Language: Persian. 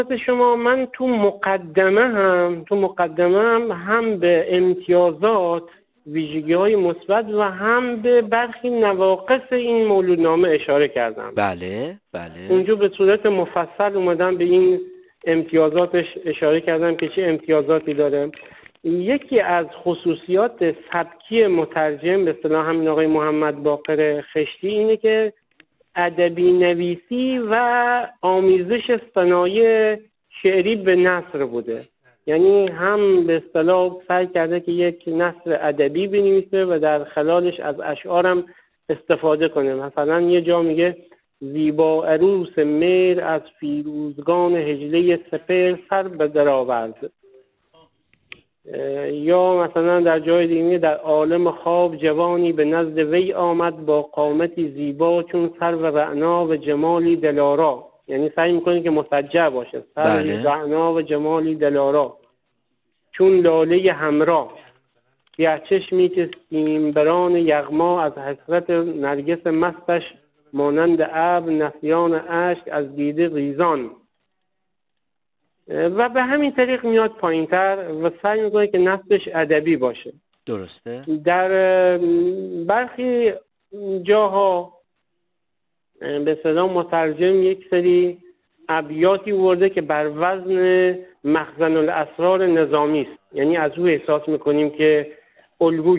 شما من تو مقدمه هم به امتیازات ویژگی‌های مثبت و هم به برخی نواقص این مولودنامه اشاره کردم. بله. اونجا به صورت مفصل اومدم به این امتیازاتش اشاره کردم که چه امتیازاتی داره. یکی از خصوصیات سبکی مترجم به اصطلاح همین آقای محمد باقر خشتی اینه که ادبی نویسی و آمیزش صنایع شعری به نثر بوده. یعنی هم به اصطلاح سعی کرده که یک نثر ادبی بنویسه و در خلالش از اشعارم استفاده کنه. مثلا یه جا میگه زیبا عروس مهر از فیروزگان هجله سپهر سر به در آورد. یا مثلا در جای دیگه در عالم خواب جوانی به نزد وی آمد با قامتی زیبا چون سرو رعنا و جمالی دلارا. یعنی سعی میکنه که مسجع باشه. سرو رعنا و جمالی دلارا چون لاله همراه یه چشمی که سیمبران یغما از حسرت نرگس مستش مانند ابر نسیان اشک از دیده ریزان. و به همین طریق میاد پایینتر و سعی میکنه که نثرش ادبی باشه. درسته. در برخی جاها به اصطلاح مترجم یک سری ابیاتی ورده که بر وزن مخزن الاسرار نظامی است. یعنی از او احساس میکنیم که الگو